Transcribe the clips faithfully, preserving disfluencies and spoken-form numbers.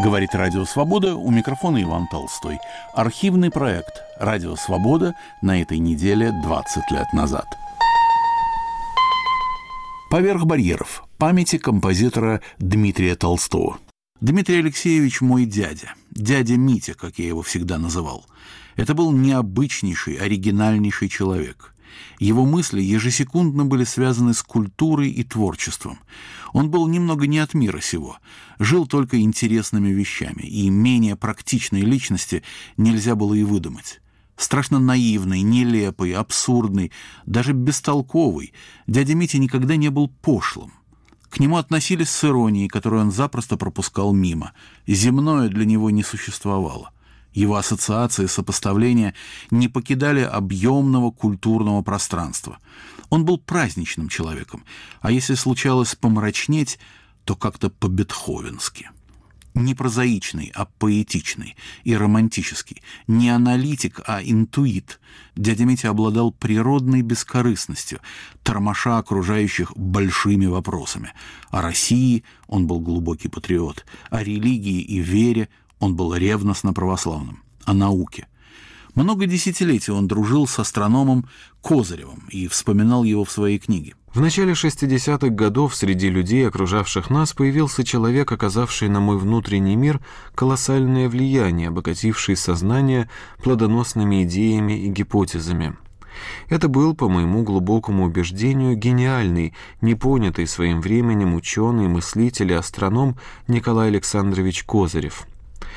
Говорит Радио Свобода, у микрофона Иван Толстой. Архивный проект «Радио Свобода» на этой неделе двадцать лет назад. «Поверх барьеров. Памяти композитора Дмитрия Толстого». Дмитрий Алексеевич мой дядя, дядя Митя, как я его всегда называл. Это был необычнейший, оригинальнейший человек. Его мысли ежесекундно были связаны с культурой и творчеством. Он был немного не от мира сего, жил только интересными вещами, и менее практичной личности нельзя было и выдумать. Страшно наивный, нелепый, абсурдный, даже бестолковый, дядя Митя никогда не был пошлым. К нему относились с иронией, которую он запросто пропускал мимо. Земное для него не существовало. Его ассоциации, сопоставления не покидали объемного культурного пространства. Он был праздничным человеком, а если случалось помрачнеть, то как-то по-бетховенски. Не прозаичный, а поэтичный и романтический. Не аналитик, а интуит. Дядя Митя обладал природной бескорыстностью, тормоша окружающих большими вопросами. О России он был глубокий патриот, о религии и вере он был ревностно православным, о науке. Много десятилетий он дружил с астрономом Козыревым и вспоминал его в своей книге. В начале шестидесятых годов среди людей, окружавших нас, появился человек, оказавший на мой внутренний мир колоссальное влияние, обогативший сознание плодоносными идеями и гипотезами. Это был, по моему глубокому убеждению, гениальный, непонятый своим временем ученый, мыслитель и астроном Николай Александрович Козырев.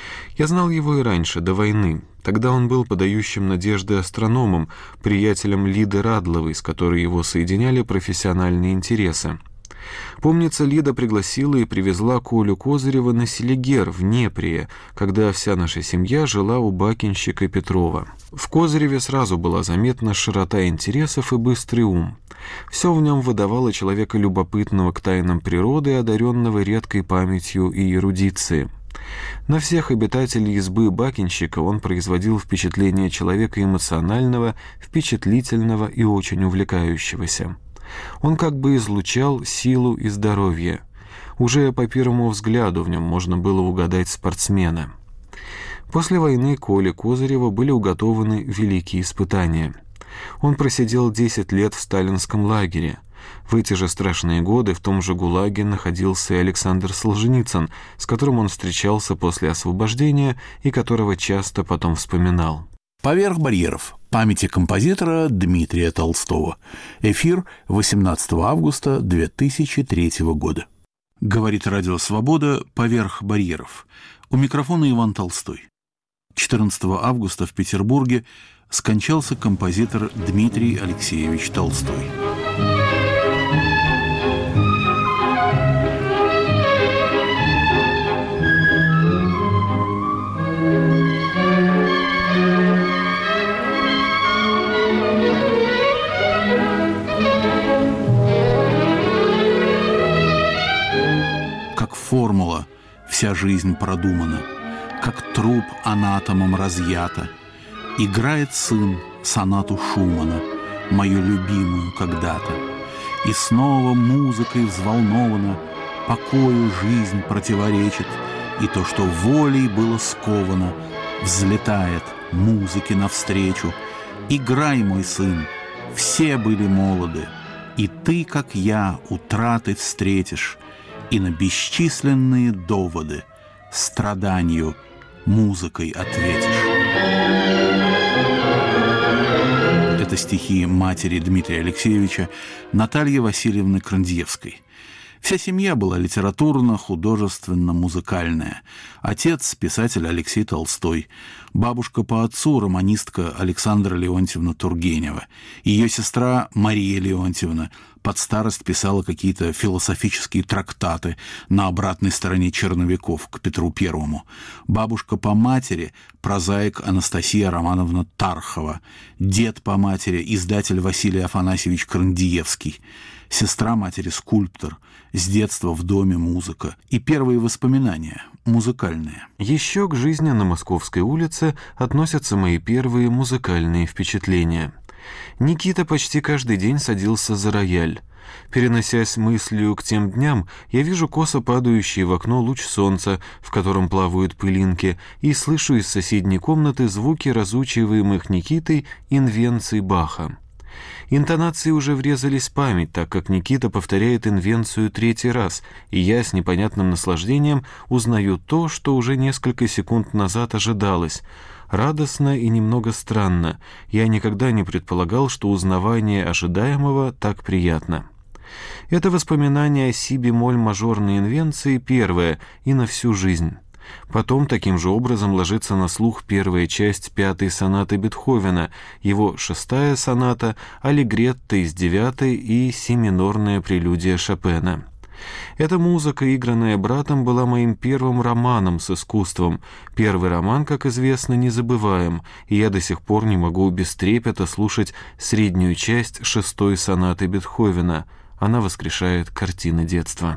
Я знал его и раньше, до войны. Тогда он был подающим надежды астрономом, приятелем Лиды Радловой, с которой его соединяли профессиональные интересы. Помнится, Лида пригласила и привезла Колю Козырева на Селигер в Днепре, когда вся наша семья жила у бакинщика Петрова. В Козыреве сразу была заметна широта интересов и быстрый ум. Все в нем выдавало человека любопытного к тайнам природы, одаренного редкой памятью и эрудицией. На всех обитателей избы бакинщика он производил впечатление человека эмоционального, впечатлительного и очень увлекающегося. Он как бы излучал силу и здоровье. Уже по первому взгляду в нем можно было угадать спортсмена. После войны Коле Козырева были уготованы великие испытания. Он просидел десять лет в сталинском лагере. В эти же страшные годы в том же ГУЛАГе находился и Александр Солженицын, с которым он встречался после освобождения и которого часто потом вспоминал. «Поверх барьеров. Памяти композитора Дмитрия Толстого». Эфир восемнадцатого августа две тысячи третьего года. Говорит Радио Свобода «Поверх барьеров». У микрофона Иван Толстой. четырнадцатого августа в Петербурге скончался композитор Дмитрий Алексеевич Толстой. Как формула вся жизнь продумана, как труп анатомом разъята. Играет сын сонату Шумана, мою любимую когда-то. И снова музыкой взволнована, покою жизнь противоречит, и то, что волей было сковано, взлетает музыке навстречу. Играй, мой сын, все были молоды, и ты, как я, утраты встретишь, и на бесчисленные доводы страданию музыкой ответишь. Это стихи матери Дмитрия Алексеевича Натальи Васильевны Крандьевской. Вся семья была литературно, художественно, музыкальная. Отец – писатель Алексей Толстой. Бабушка по отцу – романистка Александра Леонтьевна Тургенева. Ее сестра Мария Леонтьевна под старость писала какие-то философические трактаты на обратной стороне черновиков к Петру Первому. Бабушка по матери – прозаик Анастасия Романовна Тархова. Дед по матери – издатель Василий Афанасьевич Крандиевский. Сестра матери – скульптор. С детства в доме музыка. И первые воспоминания – музыкальные. Еще к жизни на Московской улице относятся мои первые музыкальные впечатления. Никита почти каждый день садился за рояль. Переносясь мыслью к тем дням, я вижу косо падающий в окно луч солнца, в котором плавают пылинки, и слышу из соседней комнаты звуки разучиваемых Никитой инвенций Баха. Интонации уже врезались в память, так как Никита повторяет инвенцию третий раз, и я с непонятным наслаждением узнаю то, что уже несколько секунд назад ожидалось. Радостно и немного странно. Я никогда не предполагал, что узнавание ожидаемого так приятно. Это воспоминание о си-бемоль мажорной инвенции первое и на всю жизнь. Потом таким же образом ложится на слух первая часть пятой сонаты Бетховена, его шестая соната, аллегретто из девятой и си-минорная прелюдия Шопена. Эта музыка, игранная братом, была моим первым романом с искусством. Первый роман, как известно, незабываем, и я до сих пор не могу без трепета слушать среднюю часть шестой сонаты Бетховена. Она воскрешает картины детства.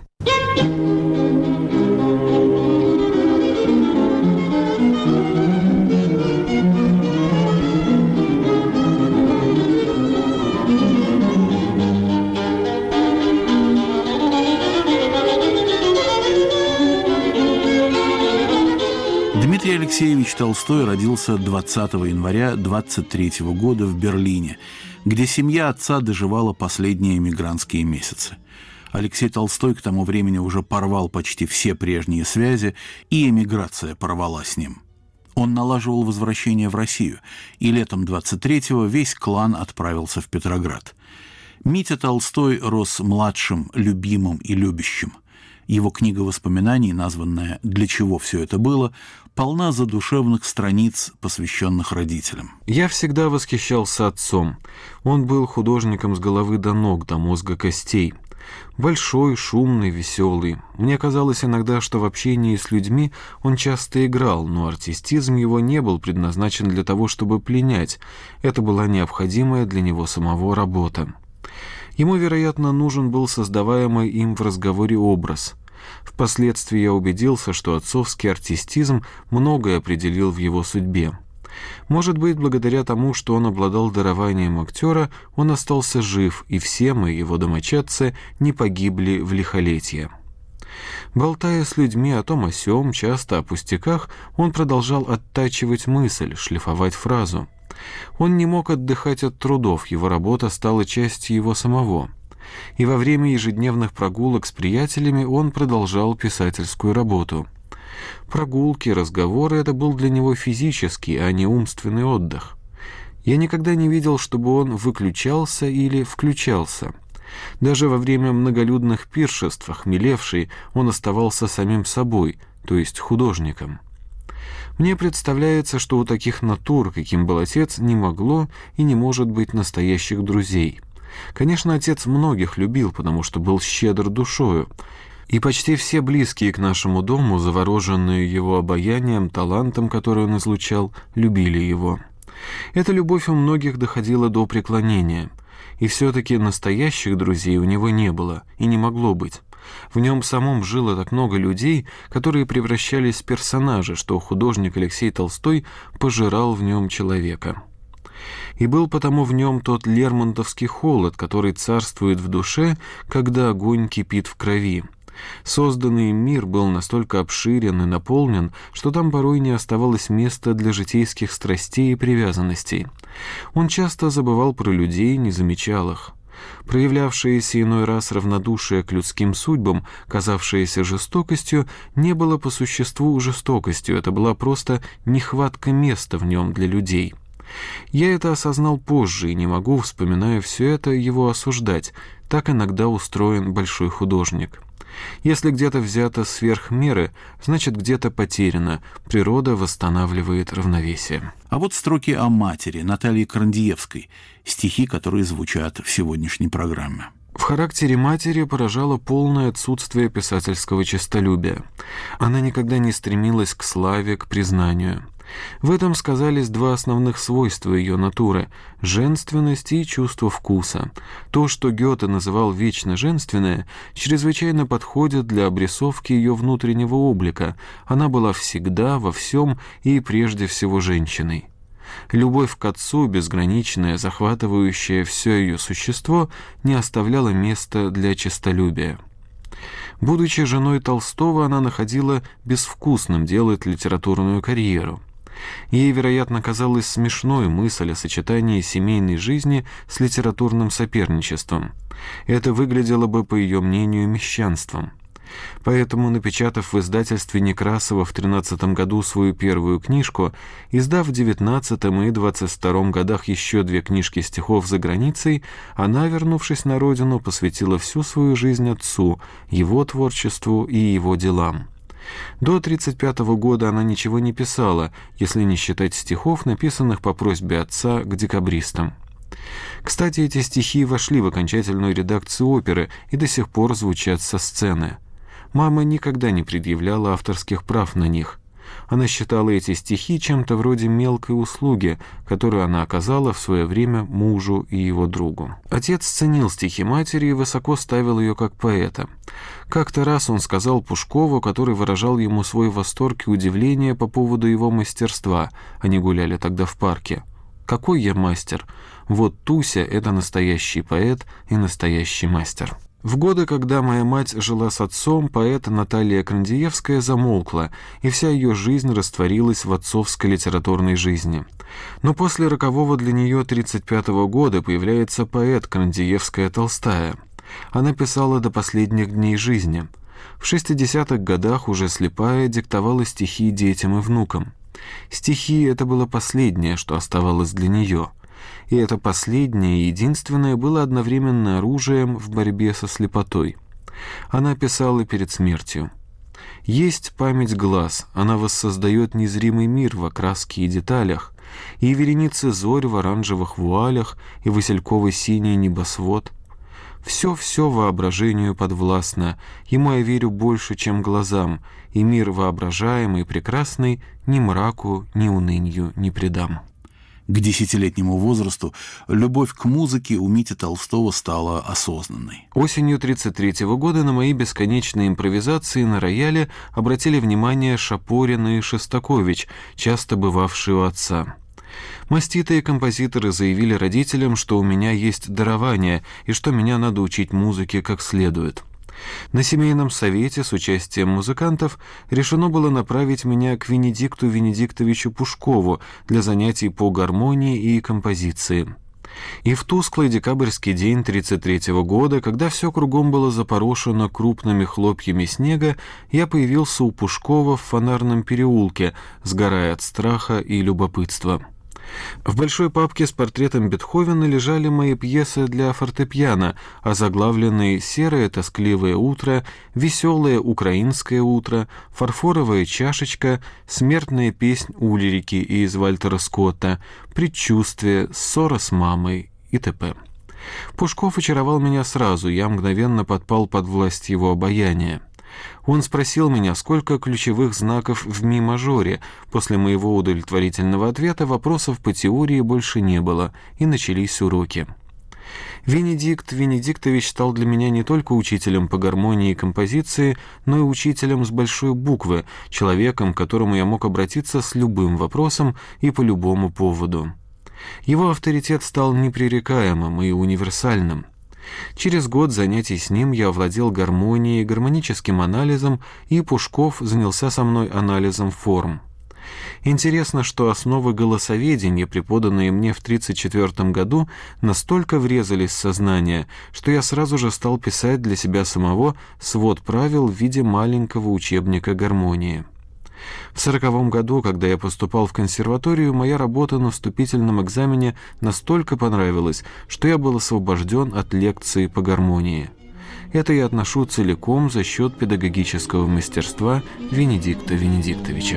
Дмитрий Алексеевич Толстой родился двадцатого января двадцать третьего года в Берлине, где семья отца доживала последние эмигрантские месяцы. Алексей Толстой к тому времени уже порвал почти все прежние связи, и эмиграция порвала с ним. Он налаживал возвращение в Россию, и летом двадцать третьего весь клан отправился в Петроград. Митя Толстой рос младшим, любимым и любящим. Его книга воспоминаний, названная «Для чего все это было», полна задушевных страниц, посвященных родителям. Я всегда восхищался отцом. Он был художником с головы до ног, до мозга костей. Большой, шумный, веселый. Мне казалось иногда, что в общении с людьми он часто играл, но артистизм его не был предназначен для того, чтобы пленять. Это была необходимая для него самого работа. Ему, вероятно, нужен был создаваемый им в разговоре образ. Впоследствии я убедился, что отцовский артистизм многое определил в его судьбе. Может быть, благодаря тому, что он обладал дарованием актера, он остался жив, и все мы, его домочадцы, не погибли в лихолетье. Болтая с людьми о том о сём, часто о пустяках, он продолжал оттачивать мысль, шлифовать фразу. Он не мог отдыхать от трудов, его работа стала частью его самого. И во время ежедневных прогулок с приятелями он продолжал писательскую работу. Прогулки, разговоры — это был для него физический, а не умственный отдых. Я никогда не видел, чтобы он выключался или включался. Даже во время многолюдных пиршеств, охмелевший, он оставался самим собой, то есть художником. Мне представляется, что у таких натур, каким был отец, не могло и не может быть настоящих друзей. Конечно, отец многих любил, потому что был щедр душою, и почти все близкие к нашему дому, завороженные его обаянием, талантом, который он излучал, любили его. Эта любовь у многих доходила до преклонения, и все-таки настоящих друзей у него не было и не могло быть. В нем самом жило так много людей, которые превращались в персонажа, что художник Алексей Толстой пожирал в нем человека. И был потому в нем тот лермонтовский холод, который царствует в душе, когда огонь кипит в крови. Созданный им мир был настолько обширен и наполнен, что там порой не оставалось места для житейских страстей и привязанностей. Он часто забывал про людей, не замечал их. Проявлявшееся иной раз равнодушие к людским судьбам, казавшееся жестокостью, не было по существу жестокостью, это была просто нехватка места в нем для людей. Я это осознал позже и не могу, вспоминая все это, его осуждать. Так иногда устроен большой художник. Если где-то взято сверх меры, значит где-то потеряно. Природа восстанавливает равновесие. А вот строки о матери Натальи Крандиевской, стихи, которые звучат в сегодняшней программе. В характере матери поражало полное отсутствие писательского честолюбия. Она никогда не стремилась к славе, к признанию. В этом сказались два основных свойства ее натуры – женственность и чувство вкуса. То, что Гёте называл «вечно женственное», чрезвычайно подходит для обрисовки ее внутреннего облика. Она была всегда, во всем и прежде всего женщиной. Любовь к отцу, безграничная, захватывающая все ее существо, не оставляла места для честолюбия. Будучи женой Толстого, она находила безвкусным делать литературную карьеру. Ей, вероятно, казалась смешной мысль о сочетании семейной жизни с литературным соперничеством. Это выглядело бы, по ее мнению, мещанством. Поэтому, напечатав в издательстве Некрасова в тринадцатом году свою первую книжку, издав в девятнадцатом и двадцать втором годах еще две книжки стихов за границей, она, вернувшись на родину, посвятила всю свою жизнь отцу, его творчеству и его делам. До тридцать пятого года она ничего не писала, если не считать стихов, написанных по просьбе отца к декабристам. Кстати, эти стихи вошли в окончательную редакцию оперы и до сих пор звучат со сцены. Мама никогда не предъявляла авторских прав на них. Она считала эти стихи чем-то вроде мелкой услуги, которую она оказала в свое время мужу и его другу. Отец ценил стихи матери и высоко ставил ее как поэта. Как-то раз он сказал Пушкову, который выражал ему свой восторг и удивление по поводу его мастерства, они гуляли тогда в парке: «Какой я мастер! Вот Туся — это настоящий поэт и настоящий мастер». В годы, когда моя мать жила с отцом, поэт Наталья Крандиевская замолкла, и вся ее жизнь растворилась в отцовской литературной жизни. Но после рокового для нее тридцать пятого года появляется поэт Крандиевская-Толстая. Она писала до последних дней жизни. В шестидесятых годах, уже слепая, диктовала стихи детям и внукам. Стихи — это было последнее, что оставалось для нее. И это последнее и единственное было одновременно оружием в борьбе со слепотой. Она писала перед смертью: «Есть память глаз, она воссоздает незримый мир в окраске и деталях, и вереницы зорь в оранжевых вуалях, и васильковый синий небосвод. Все-все воображению подвластно, ему я верю больше, чем глазам, и мир воображаемый и прекрасный ни мраку, ни унынью не предам». К десятилетнему возрасту любовь к музыке у Мити Толстого стала осознанной. Осенью тридцать третьего года на мои бесконечные импровизации на рояле обратили внимание Шапорин и Шостакович, часто бывавшие у отца. Маститые композиторы заявили родителям, что у меня есть дарование и что меня надо учить музыке как следует. На семейном совете с участием музыкантов решено было направить меня к Венедикту Венедиктовичу Пушкову для занятий по гармонии и композиции. И в тусклый декабрьский день тридцать третьего года, когда все кругом было запорошено крупными хлопьями снега, я появился у Пушкова в Фонарном переулке, сгорая от страха и любопытства. В большой папке с портретом Бетховена лежали мои пьесы для фортепиано, озаглавленные «Серое тоскливое утро», «Веселое украинское утро», «Фарфоровая чашечка», «Смертная песнь Ульрики» из Вальтера Скотта, «Предчувствие», «Ссора с мамой» и т.п. Пушков очаровал меня сразу, я мгновенно подпал под власть его обаяния. Он спросил меня, сколько ключевых знаков в ми-мажоре. После моего удовлетворительного ответа вопросов по теории больше не было, и начались уроки. Венедикт Венедиктович стал для меня не только учителем по гармонии и композиции, но и учителем с большой буквы, человеком, к которому я мог обратиться с любым вопросом и по любому поводу. Его авторитет стал непререкаемым и универсальным. Через год занятий с ним я овладел гармонией, гармоническим анализом, и Пушков занялся со мной анализом форм. Интересно, что основы голосоведения, преподанные мне в тридцать четвёртом году, настолько врезались в сознание, что я сразу же стал писать для себя самого свод правил в виде маленького учебника гармонии. В сороковом году, когда я поступал в консерваторию, моя работа на вступительном экзамене настолько понравилась, что я был освобожден от лекции по гармонии. Это я отношу целиком за счет педагогического мастерства Венедикта Венедиктовича.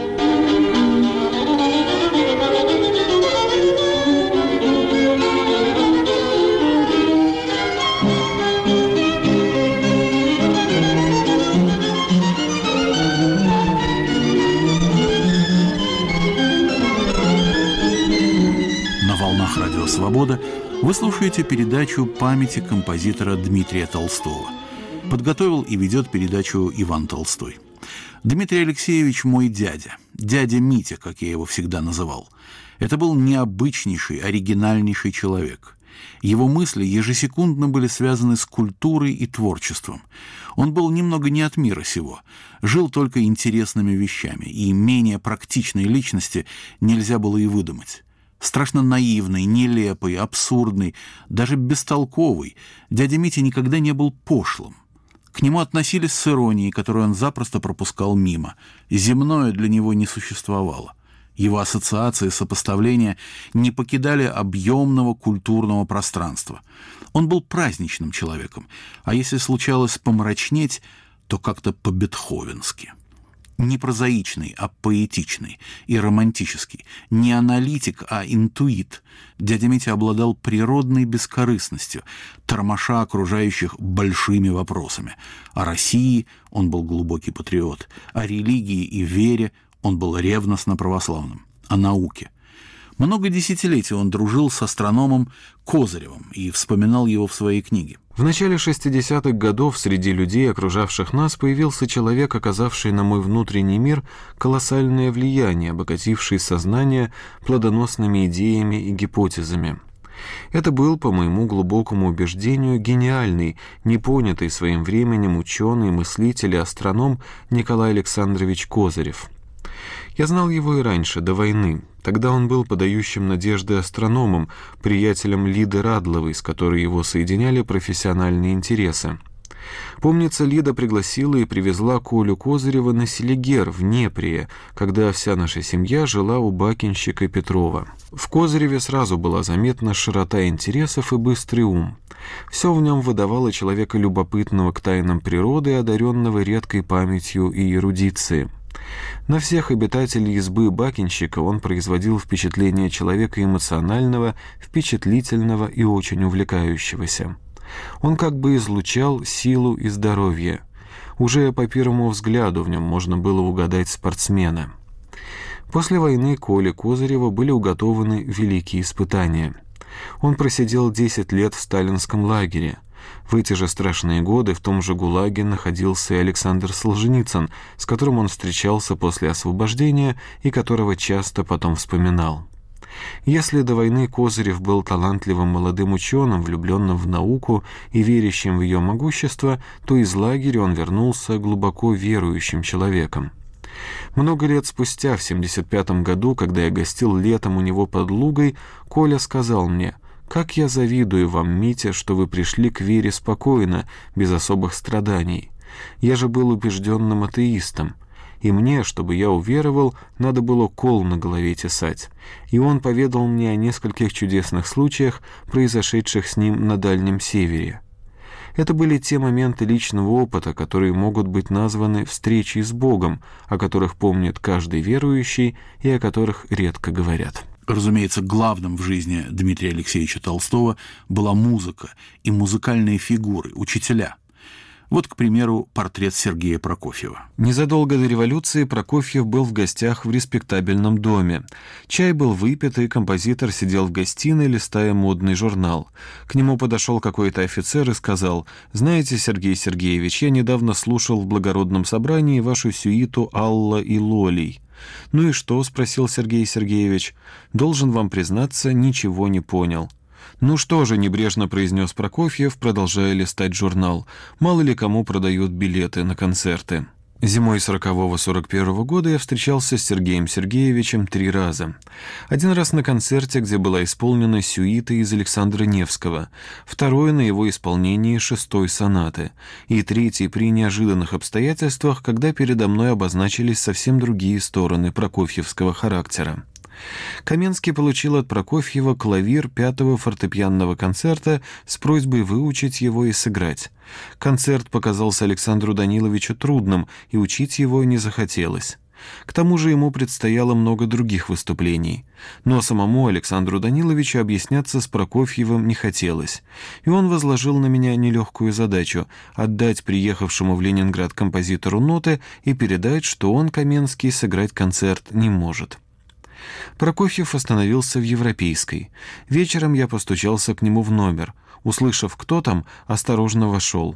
Радио «Свобода» вы слушаете передачу памяти композитора Дмитрия Толстого. Подготовил и ведет передачу Иван Толстой. Дмитрий Алексеевич мой дядя. дядя Митя, как я его всегда называл. Это был необычнейший, оригинальнейший человек. Его мысли ежесекундно были связаны с культурой и творчеством. Он был немного не от мира сего, жил только интересными вещами, и менее практичной личности нельзя было и выдумать. Страшно наивный, нелепый, абсурдный, даже бестолковый, дядя Митя никогда не был пошлым. К нему относились с иронией, которую он запросто пропускал мимо. Земное для него не существовало. Его ассоциации, сопоставления не покидали объемного культурного пространства. Он был праздничным человеком, а если случалось помрачнеть, то как-то по-бетховенски. Не прозаичный, а поэтичный и романтический. Не аналитик, а интуит. Дядя Митя обладал природной бескорыстностью, тормоша окружающих большими вопросами. О России он был глубокий патриот, о религии и вере он был ревностно православным, о науке. Много десятилетий он дружил с астрономом Козыревым и вспоминал его в своей книге. В начале шестидесятых годов среди людей, окружавших нас, появился человек, оказавший на мой внутренний мир колоссальное влияние, обогативший сознание плодоносными идеями и гипотезами. Это был, по моему глубокому убеждению, гениальный, непонятый своим временем ученый, мыслитель и астроном Николай Александрович Козырев. Я знал его и раньше, до войны. Тогда он был подающим надежды астрономом, приятелем Лиды Радловой, с которой его соединяли профессиональные интересы. Помнится, Лида пригласила и привезла Колю Козырева на Селигер в Днепре, когда вся наша семья жила у бакинщика Петрова. В Козыреве сразу была заметна широта интересов и быстрый ум. Все в нем выдавало человека любопытного к тайнам природы и одаренного редкой памятью и эрудицией. На всех обитателей избы бакинщика он производил впечатление человека эмоционального, впечатлительного и очень увлекающегося. Он как бы излучал силу и здоровье. Уже по первому взгляду в нем можно было угадать спортсмена. После войны Коле Козырева были уготованы великие испытания. Он просидел десять лет в сталинском лагере. В эти же страшные годы в том же ГУЛАГе находился и Александр Солженицын, с которым он встречался после освобождения и которого часто потом вспоминал. Если до войны Козырев был талантливым молодым ученым, влюбленным в науку и верящим в ее могущество, то из лагеря он вернулся глубоко верующим человеком. Много лет спустя, в семьдесят пятом году, когда я гостил летом у него под Лугой, Коля сказал мне: «Как я завидую вам, Митя, что вы пришли к вере спокойно, без особых страданий. Я же был убежденным атеистом, и мне, чтобы я уверовал, надо было кол на голове тесать». И он поведал мне о нескольких чудесных случаях, произошедших с ним на Дальнем Севере. Это были те моменты личного опыта, которые могут быть названы встречей с Богом, о которых помнит каждый верующий и о которых редко говорят. Разумеется, главным в жизни Дмитрия Алексеевича Толстого была музыка и музыкальные фигуры, учителя. Вот, к примеру, портрет Сергея Прокофьева. Незадолго до революции Прокофьев был в гостях в респектабельном доме. Чай был выпит, и композитор сидел в гостиной, листая модный журнал. К нему подошел какой-то офицер и сказал: «Знаете, Сергей Сергеевич, я недавно слушал в благородном собрании вашу сюиту «Алла и Лолий». «Ну и что?» — спросил Сергей Сергеевич. «Должен вам признаться, ничего не понял». «Ну что же», — небрежно произнес Прокофьев, продолжая листать журнал, «мало ли кому продают билеты на концерты». Зимой сорокового-сорок первого года я встречался с Сергеем Сергеевичем три раза. Один раз на концерте, где была исполнена сюита из Александра Невского, второй на его исполнении шестой сонаты, и третий при неожиданных обстоятельствах, когда передо мной обозначились совсем другие стороны прокофьевского характера. Каменский получил от Прокофьева клавир пятого фортепианного концерта с просьбой выучить его и сыграть. Концерт показался Александру Даниловичу трудным, и учить его не захотелось. К тому же ему предстояло много других выступлений. Но самому Александру Даниловичу объясняться с Прокофьевым не хотелось, и он возложил на меня нелегкую задачу — отдать приехавшему в Ленинград композитору ноты и передать, что он, Каменский, сыграть концерт не может. Прокофьев остановился в Европейской. Вечером я постучался к нему в номер. Услышав, кто там, осторожно вошел.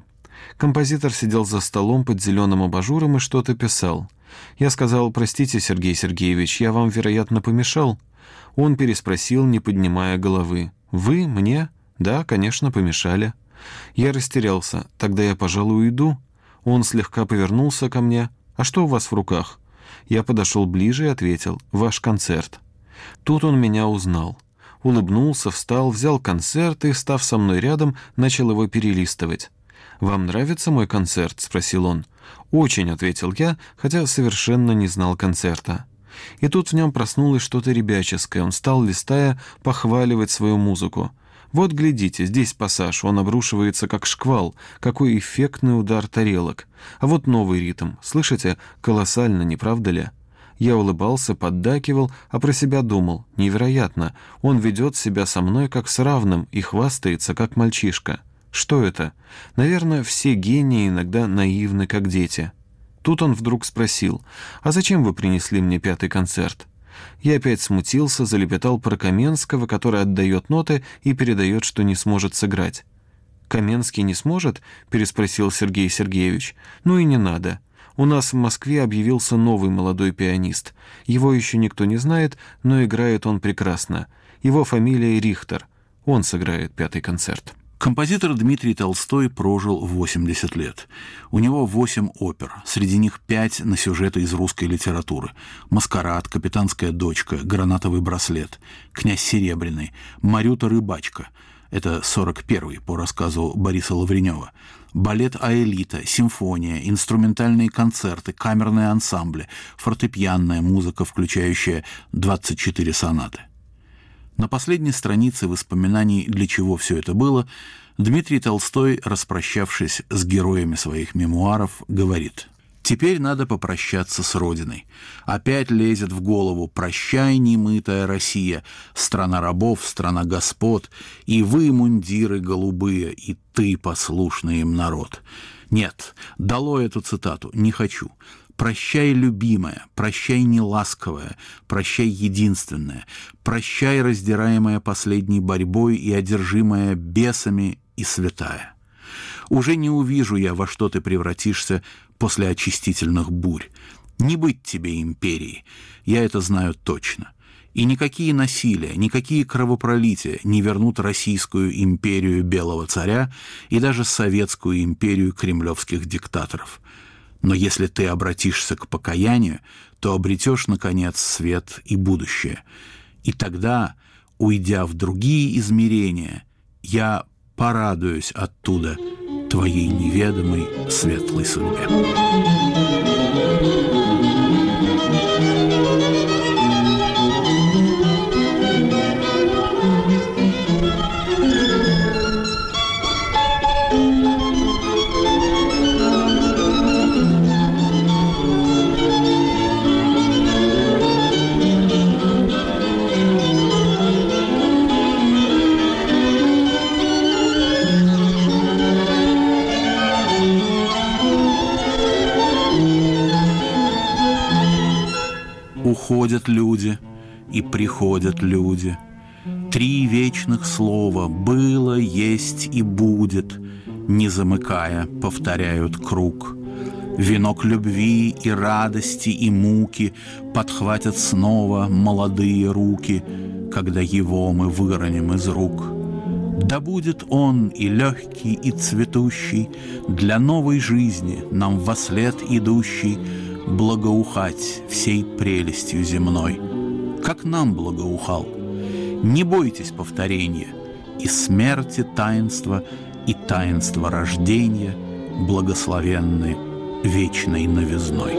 Композитор сидел за столом под зеленым абажуром и что-то писал. Я сказал: «Простите, Сергей Сергеевич, я вам, вероятно, помешал?» Он переспросил, не поднимая головы: «Вы? Мне? Да, конечно, помешали». Я растерялся. «Тогда я, пожалуй, уйду». Он слегка повернулся ко мне. «А что у вас в руках?» Я подошел ближе и ответил: «Ваш концерт». Тут он меня узнал. Улыбнулся, встал, взял концерт и, став со мной рядом, начал его перелистывать. «Вам нравится мой концерт?» — спросил он. «Очень», — ответил я, хотя совершенно не знал концерта. И тут в нем проснулось что-то ребяческое. Он стал, листая, похваливать свою музыку. «Вот, глядите, здесь пассаж, он обрушивается как шквал, какой эффектный удар тарелок. А вот новый ритм, слышите, колоссально, не правда ли?» Я улыбался, поддакивал, а про себя думал: невероятно, он ведет себя со мной как с равным и хвастается, как мальчишка. Что это? Наверное, все гении иногда наивны, как дети. Тут он вдруг спросил: «А зачем вы принесли мне пятый концерт?» Я опять смутился, залепетал про Каменского, который отдает ноты и передает, что не сможет сыграть. «Каменский не сможет?» — переспросил Сергей Сергеевич. «Ну и не надо. У нас в Москве объявился новый молодой пианист. Его еще никто не знает, но играет он прекрасно. Его фамилия Рихтер. Он сыграет пятый концерт». Композитор Дмитрий Толстой прожил восемьдесят лет. У него восемь опер, среди них пять на сюжеты из русской литературы: «Маскарад», «Капитанская дочка», «Гранатовый браслет», «Князь Серебряный», «Марюта Рыбачка». Это сорок первый по рассказу Бориса Лавренева. Балет «Аэлита», симфония, инструментальные концерты, камерные ансамбли, фортепианная музыка, включающая двадцать четыре сонаты. На последней странице воспоминаний, для чего все это было, Дмитрий Толстой, распрощавшись с героями своих мемуаров, говорит: «Теперь надо попрощаться с Родиной. Опять лезет в голову: прощай, немытая Россия, страна рабов, страна господ, и вы, мундиры голубые, и ты, послушный им народ». Нет, долой эту цитату, не хочу. Прощай, любимая, прощай, неласковая, прощай, единственная, прощай, раздираемая последней борьбой и одержимая бесами и святая. Уже не увижу я, во что ты превратишься после очистительных бурь. Не быть тебе империей, я это знаю точно. И никакие насилия, никакие кровопролития не вернут Российскую империю Белого царя и даже Советскую империю кремлевских диктаторов. Но если ты обратишься к покаянию, то обретешь, наконец, свет и будущее. И тогда, уйдя в другие измерения, я порадуюсь оттуда твоей неведомой светлой судьбе. Уходят люди, и приходят люди. Три вечных слова: было, есть и будет, не замыкая, повторяют круг. Венок любви и радости и муки подхватят снова молодые руки, когда его мы выроним из рук. Да будет он и легкий, и цветущий, для новой жизни нам вослед идущий, благоухать всей прелестью земной, как нам благоухал. Не бойтесь повторения, и смерти таинства, и таинства рождения благословенны вечной новизной.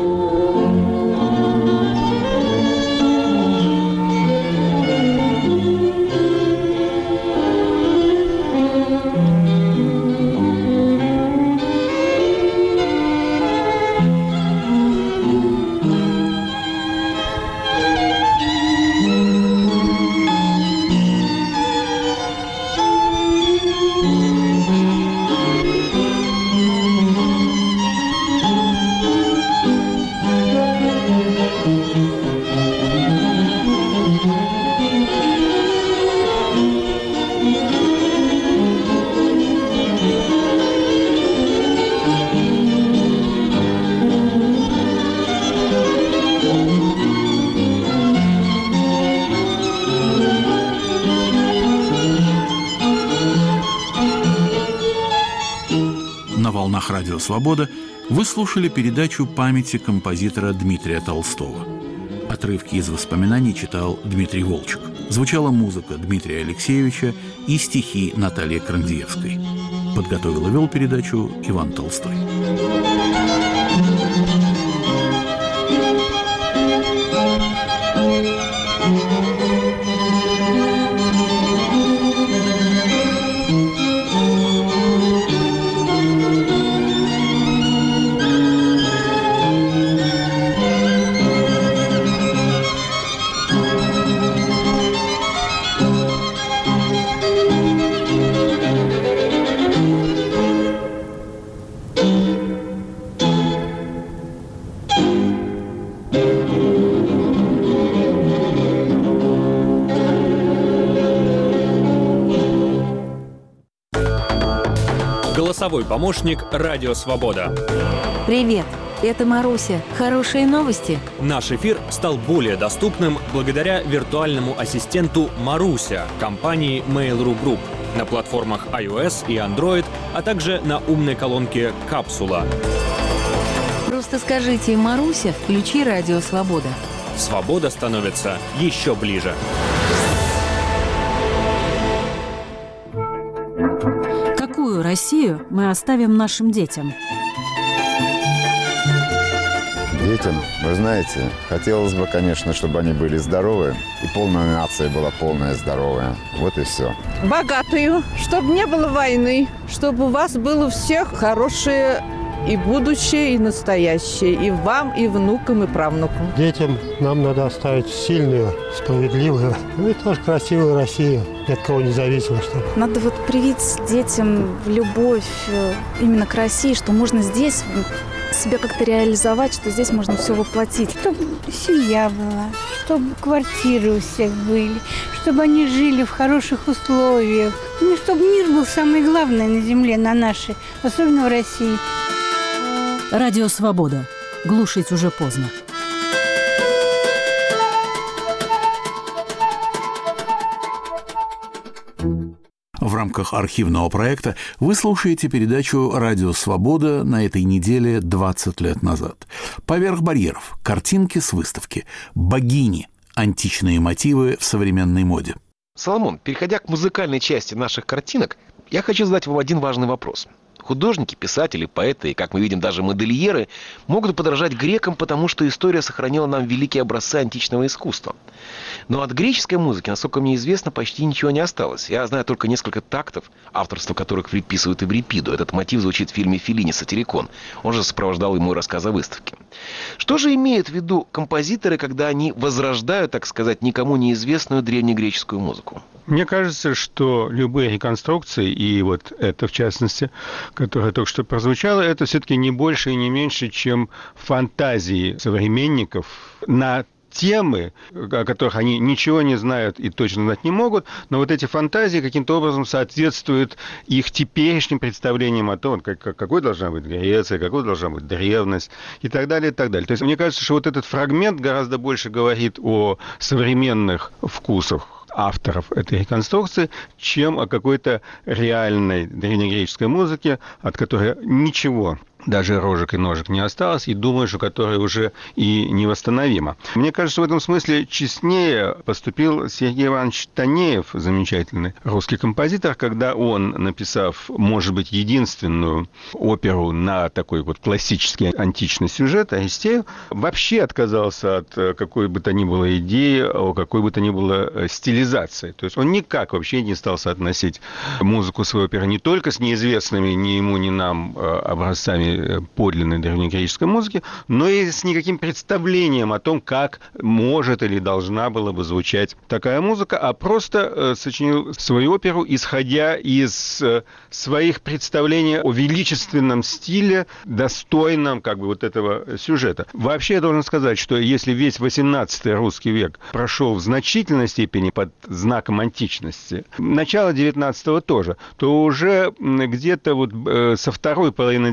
волнах Радио Свобода вы слушали передачу памяти композитора Дмитрия Толстого. Отрывки из воспоминаний читал Дмитрий Волчек. Звучала музыка Дмитрия Алексеевича и стихи Натальи Крандиевской. Подготовил и вел передачу Иван Толстой. Голосовой помощник «Радио Свобода». Привет, это Маруся. Хорошие новости? Наш эфир стал более доступным благодаря виртуальному ассистенту «Маруся» компании Mail.ru Group на платформах iOS и Android, а также на умной колонке «Капсула». Просто скажите «Маруся, включи Радио Свобода». Свобода становится еще ближе. Какую Россию мы оставим нашим детям? Детям, вы знаете, хотелось бы, конечно, чтобы они были здоровы, и полная нация была полная здоровая. Вот и все. Богатую, чтобы не было войны, чтобы у вас было у всех хорошее и будущее, и настоящее, и вам, и внукам, и правнукам. Детям нам надо оставить сильную, справедливую, ну и тоже красивую Россию, ни от кого не зависимо. Чтобы. Надо вот привить детям любовь именно к России, что можно здесь себя как-то реализовать, что здесь можно все воплотить. Чтобы семья была, чтобы квартиры у всех были, чтобы они жили в хороших условиях. Ну, чтобы мир был самое главное на земле, на нашей, особенно в России. Радио Свобода. Глушить уже поздно. В рамках архивного проекта вы слушаете передачу «Радио Свобода» на этой неделе двадцать лет назад. «Поверх барьеров. Картинки с выставки. Богини. Античные мотивы в современной моде». Соломон, переходя к музыкальной части наших картинок, я хочу задать вам один важный вопрос. Художники, писатели, поэты и, как мы видим, даже модельеры могут подражать грекам, потому что история сохранила нам великие образцы античного искусства. Но от греческой музыки, насколько мне известно, почти ничего не осталось. Я знаю только несколько тактов, авторство которых приписывают Эврипиду. Этот мотив звучит в фильме Феллини «Сатирикон». Он же сопровождал и мой рассказ о выставке. Что же имеют в виду композиторы, когда они возрождают, так сказать, никому неизвестную древнегреческую музыку? Мне кажется, что любые реконструкции, и вот это в частности, которое только что прозвучало, это все-таки не больше и не меньше, чем фантазии современников на темы, о которых они ничего не знают и точно знать не могут, но вот эти фантазии каким-то образом соответствуют их теперешним представлениям о том, как, какой должна быть Греция, какой должна быть древность и так далее, и так далее. То есть мне кажется, что вот этот фрагмент гораздо больше говорит о современных вкусах авторов этой реконструкции, чем о какой-то реальной древнегреческой музыке, от которой ничего, даже рожек и ножек не осталось, и думаю, что которая уже и невосстановима. Мне кажется, в этом смысле честнее поступил Сергей Иванович Танеев, замечательный русский композитор, когда он, написав, может быть, единственную оперу на такой вот классический античный сюжет, Аристею, вообще отказался от какой бы то ни было идеи, о какой бы то ни было стилизации. То есть он никак вообще не стал соотносить музыку своей оперы не только с неизвестными ни ему, ни нам образцами подлинной древнегреческой музыки, но и с никаким представлением о том, как может или должна была бы звучать такая музыка, а просто сочинил свою оперу, исходя из своих представлений о величественном стиле, достойном как бы вот этого сюжета. Вообще я должен сказать, что если весь восемнадцатый русский век прошел в значительной степени под знаком античности, начало девятнадцатого тоже, то уже где-то вот со второй половины девятнадцатого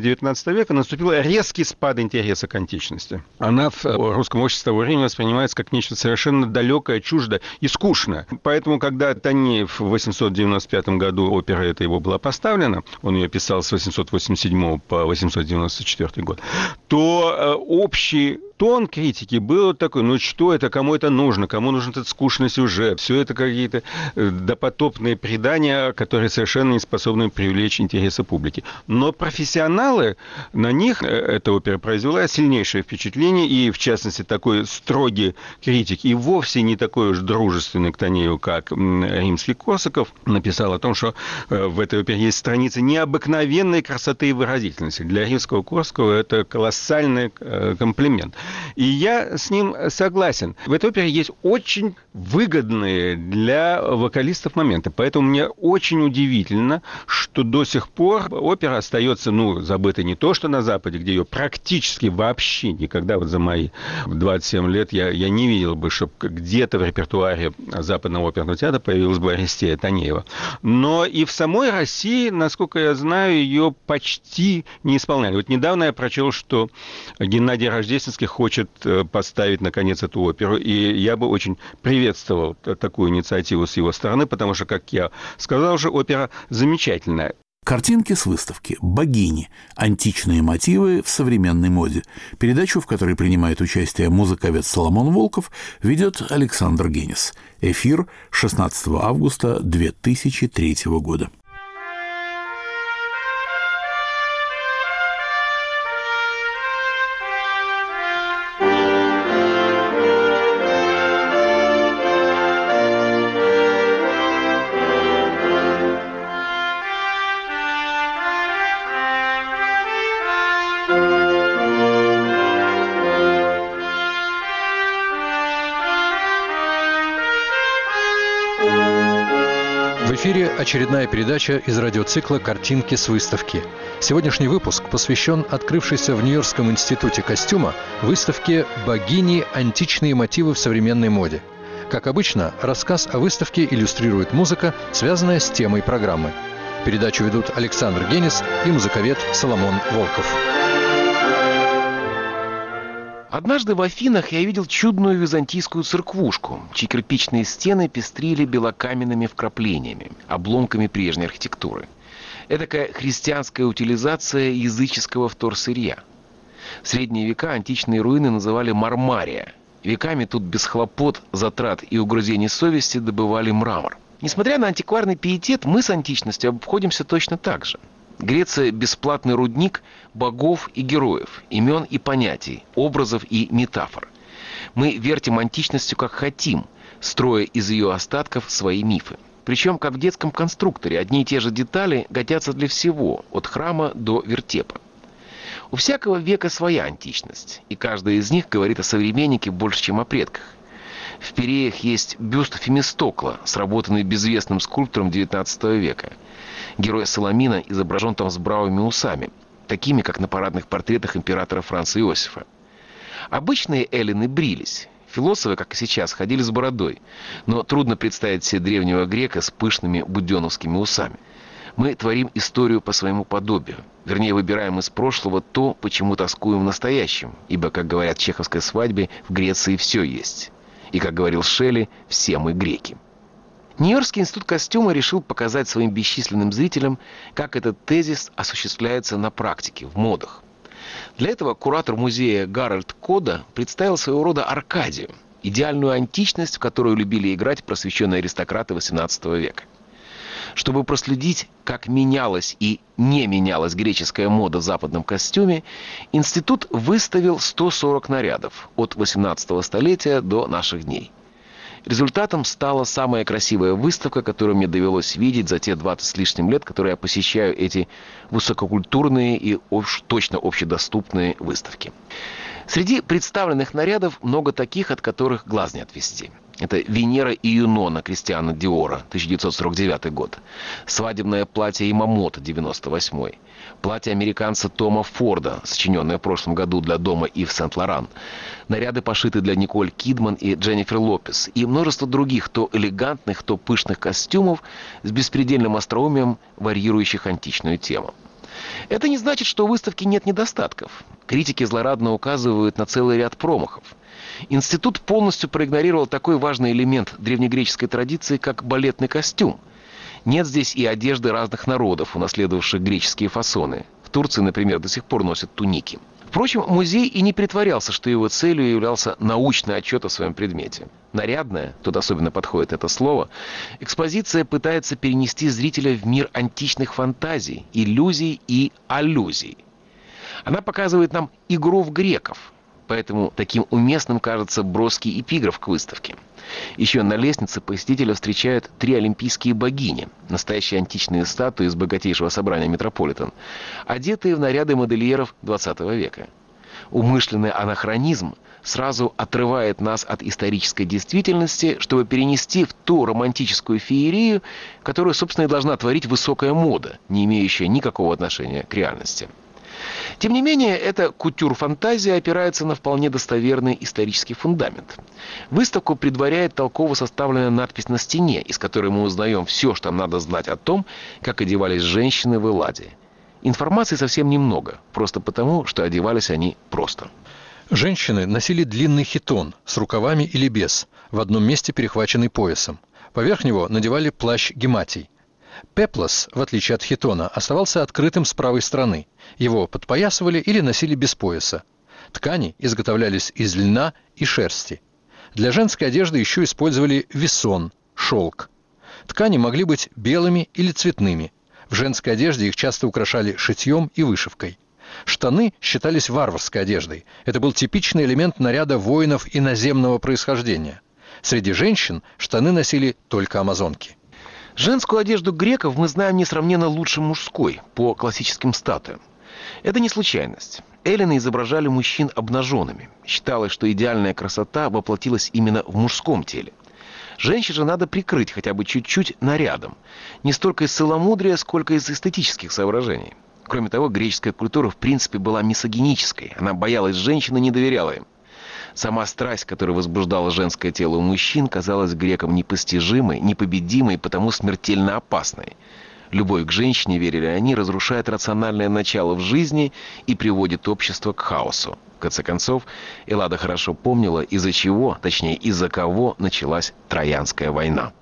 девятнадцатого века наступил резкий спад интереса к античности. Она в русском обществе того времени воспринимается как нечто совершенно далекое, чуждое и скучное. Поэтому, когда Танеев в восемьсот девяносто пятом году, опера эта его была поставлена, он ее писал с восемьсот восемьдесят седьмого по восемьсот девяносто четвёртый год, то э, общий тон критики был такой: ну что это, кому это нужно, кому нужен этот скучный сюжет, все это какие-то допотопные предания, которые совершенно не способны привлечь интересы публики. Но профессионалы, на них эта опера произвела сильнейшее впечатление, и в частности такой строгий критик, и вовсе не такой уж дружественный к Танееву, как римский Корсаков, написал о том, что в этой опере есть страницы необыкновенной красоты и выразительности. Для римского Корсакова это колоссальный комплимент. И я с ним согласен. В этой опере есть очень выгодные для вокалистов моменты. Поэтому мне очень удивительно, что до сих пор опера остается, ну, забытой не то, что на Западе, где ее практически вообще никогда, вот за мои двадцать семь лет, я, я не видел бы, чтобы где-то в репертуаре Западного оперного театра появилась бы Аристея Танеева. Но и в самой России, насколько я знаю, ее почти не исполняли. Вот недавно я прочел, что Геннадий Рождественский хочет поставить, наконец, эту оперу, и я бы очень приветствовал такую инициативу с его стороны, потому что, как я сказал уже, опера замечательная. Картинки с выставки «Богини. Античные мотивы в современной моде». Передачу, в которой принимает участие музыковед Соломон Волков, ведет Александр Генис. Эфир шестнадцатого августа две тысячи третьего года. В эфире очередная передача из радиоцикла «Картинки с выставки». Сегодняшний выпуск посвящен открывшейся в Нью-Йоркском институте костюма выставке «Богини. Античные мотивы в современной моде». Как обычно, рассказ о выставке иллюстрирует музыка, связанная с темой программы. Передачу ведут Александр Генис и музыковед Соломон Волков. Однажды в Афинах я видел чудную византийскую церквушку, чьи кирпичные стены пестрили белокаменными вкраплениями, обломками прежней архитектуры. Эдакая христианская утилизация языческого вторсырья. В средние века античные руины называли Мармария. Веками тут без хлопот, затрат и угрызений совести добывали мрамор. Несмотря на антикварный пиетет, мы с античностью обходимся точно так же. Греция – бесплатный рудник богов и героев, имен и понятий, образов и метафор. Мы вертим античностью как хотим, строя из ее остатков свои мифы. Причем, как в детском конструкторе, одни и те же детали годятся для всего, от храма до вертепа. У всякого века своя античность, и каждая из них говорит о современнике больше, чем о предках. В Пиреях есть бюст Фемистокла, сработанный безвестным скульптором девятнадцатого века. Герой Соломина изображен там с бравыми усами, такими, как на парадных портретах императора Франца Иосифа. Обычные эллины брились. Философы, как и сейчас, ходили с бородой. Но трудно представить себе древнего грека с пышными буденовскими усами. Мы творим историю по своему подобию. Вернее, выбираем из прошлого то, почему тоскуем в настоящем. Ибо, как говорят в чеховской свадьбе, в Греции все есть. И, как говорил Шелли, все мы греки. Нью-Йоркский институт костюма решил показать своим бесчисленным зрителям, как этот тезис осуществляется на практике, в модах. Для этого куратор музея Гарольд Кода представил своего рода Аркадию, идеальную античность, в которую любили играть просвещенные аристократы восемнадцатого века. Чтобы проследить, как менялась и не менялась греческая мода в западном костюме, институт выставил сто сорок нарядов от восемнадцатого столетия до наших дней. Результатом стала самая красивая выставка, которую мне довелось видеть за те двадцать с лишним лет, которые я посещаю эти высококультурные и об- точно общедоступные выставки. Среди представленных нарядов много таких, от которых глаз не отвести. Это Венера и Юнона Кристиана Диора, тысяча девятьсот сорок девятый год. Свадебное платье Имамото, девяносто восьмой. Платье американца Тома Форда, сочиненное в прошлом году для дома Ив Сент-Лоран. Наряды пошиты для Николь Кидман и Дженнифер Лопес. И множество других то элегантных, то пышных костюмов с беспредельным остроумием, варьирующих античную тему. Это не значит, что у выставки нет недостатков. Критики злорадно указывают на целый ряд промахов. Институт полностью проигнорировал такой важный элемент древнегреческой традиции, как балетный костюм. Нет здесь и одежды разных народов, унаследовавших греческие фасоны. В Турции, например, до сих пор носят туники. Впрочем, музей и не притворялся, что его целью являлся научный отчет о своем предмете. Нарядная, тут особенно подходит это слово, экспозиция пытается перенести зрителя в мир античных фантазий, иллюзий и аллюзий. Она показывает нам игру в греков, поэтому таким уместным кажется броский эпиграф к выставке. Еще на лестнице посетителя встречают три олимпийские богини, настоящие античные статуи из богатейшего собрания Метрополитен, одетые в наряды модельеров двадцатого века. Умышленный анахронизм сразу отрывает нас от исторической действительности, чтобы перенести в ту романтическую феерию, которую, собственно, и должна творить высокая мода, не имеющая никакого отношения к реальности. Тем не менее, эта кутюр-фантазия опирается на вполне достоверный исторический фундамент. Выставку предваряет толково составленная надпись на стене, из которой мы узнаем все, что нам надо знать о том, как одевались женщины в Элладе. Информации совсем немного, просто потому, что одевались они просто. Женщины носили длинный хитон с рукавами или без, в одном месте перехваченный поясом. Поверх него надевали плащ гематий. Пеплос, в отличие от хитона, оставался открытым с правой стороны. Его подпоясывали или носили без пояса. Ткани изготовлялись из льна и шерсти. Для женской одежды еще использовали весон, шелк. Ткани могли быть белыми или цветными. В женской одежде их часто украшали шитьем и вышивкой. Штаны считались варварской одеждой. Это был типичный элемент наряда воинов иноземного происхождения. Среди женщин штаны носили только амазонки. Женскую одежду греков мы знаем несравненно лучше мужской, по классическим статуям. Это не случайность. Эллины изображали мужчин обнаженными. Считалось, что идеальная красота воплотилась именно в мужском теле. Женщин же надо прикрыть хотя бы чуть-чуть нарядом. Не столько из целомудрия, сколько из эстетических соображений. Кроме того, греческая культура в принципе была мисогинической. Она боялась женщин и не доверяла им. Сама страсть, которая возбуждала женское тело у мужчин, казалась грекам непостижимой, непобедимой и потому смертельно опасной. Любовь к женщине, верили они, разрушает рациональное начало в жизни и приводит общество к хаосу. В конце концов, Эллада хорошо помнила, из-за чего, точнее, из-за кого началась Троянская война.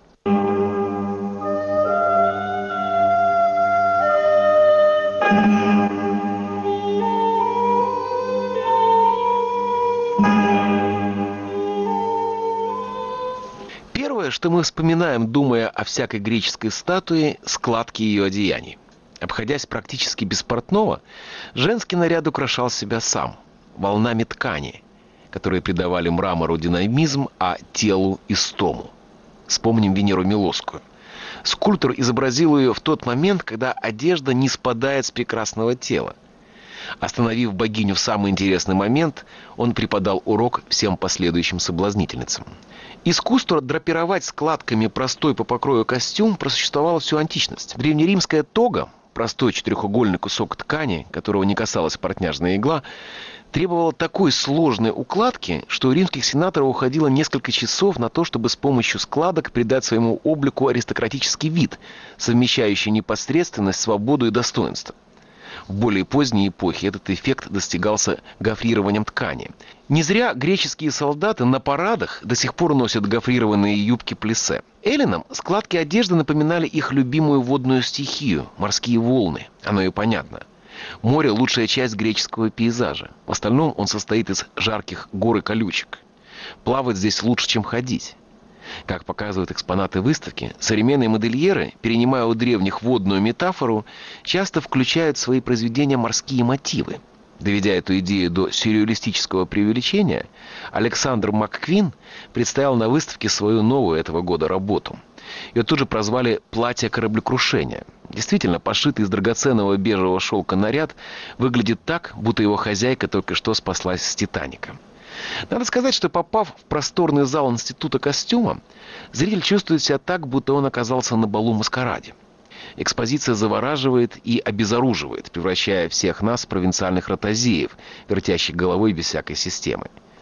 Первое, что мы вспоминаем, думая о всякой греческой статуе, складки ее одеяний. Обходясь практически без портного, женский наряд украшал себя сам, волнами ткани, которые придавали мрамору динамизм, а телу истому. Вспомним Венеру Милосскую. Скульптор изобразил ее в тот момент, когда одежда не спадает с прекрасного тела. Остановив богиню в самый интересный момент, он преподал урок всем последующим соблазнительницам. Искусство драпировать складками простой по покрою костюм просуществовало всю античность. Древнеримская тога, простой четырехугольный кусок ткани, которого не касалась портняжная игла, требовала такой сложной укладки, что у римских сенаторов уходило несколько часов на то, чтобы с помощью складок придать своему облику аристократический вид, совмещающий непосредственность, свободу и достоинство. В более поздней эпохе этот эффект достигался гофрированием ткани. Не зря греческие солдаты на парадах до сих пор носят гофрированные юбки плиссе. Эллинам складки одежды напоминали их любимую водную стихию – морские волны. Оно и понятно. Море – лучшая часть греческого пейзажа. В остальном он состоит из жарких гор и колючек. Плавать здесь лучше, чем ходить. Как показывают экспонаты выставки, современные модельеры, перенимая у древних водную метафору, часто включают в свои произведения морские мотивы. Доведя эту идею до сюрреалистического преувеличения, Александр МакКвин представил на выставке свою новую этого года работу. Ее тут же прозвали «Платье кораблекрушения». Действительно, пошитый из драгоценного бежевого шелка наряд выглядит так, будто его хозяйка только что спаслась с «Титаника». Надо сказать, что попав в просторный зал Института костюма, зритель чувствует себя так, будто он оказался на балу-маскараде. Экспозиция завораживает и обезоруживает, превращая всех нас в провинциальных ротозеев, вертящих головой без всякой системы.